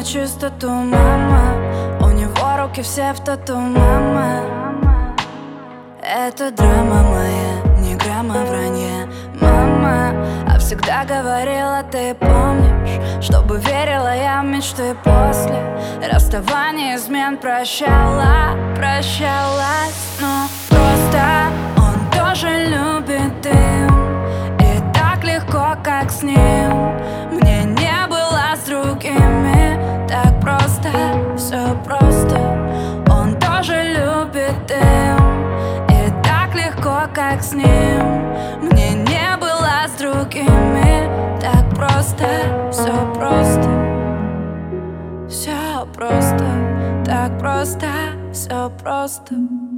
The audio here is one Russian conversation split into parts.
чистоту, мама. У него руки все в тату, мама. Это драма моя, ни грамма вранья, мама. А всегда говорила, ты помнишь, чтобы верила я в мечты после расставания, измен прощалась. Ну просто он тоже любит дым, и так легко, как с ним. Мне не было с другими так просто, все просто. Он тоже любит дым, и так легко, как с ним. Мне не было с другими так просто, все просто. Все просто, так просто, все просто.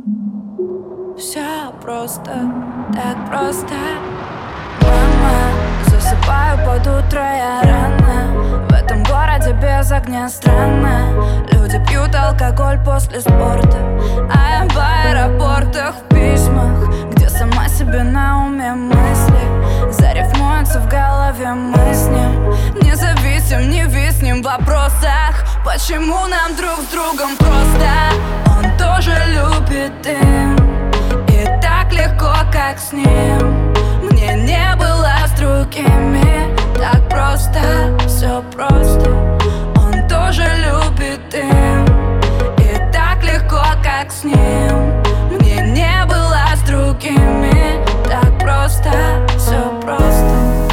Все просто, так просто. Мама, засыпаю под утро я рано. В этом городе без огня странно. Люди пьют алкоголь после спорта, а я в аэропортах, в письмах, где сама себе на уме мысли зарифмуются в голове мы с ним. Не зависим, не виснем в вопросах, почему нам друг с другом просто. Он тоже любит дым, и так легко, как с ним. Мне не было с другими так просто, все просто. Он тоже любит дым, и так легко, как с ним. Мне не было с другими так просто, все просто.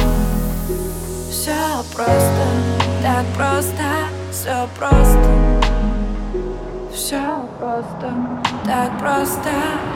Все просто, так просто, все просто. Все просто, так просто.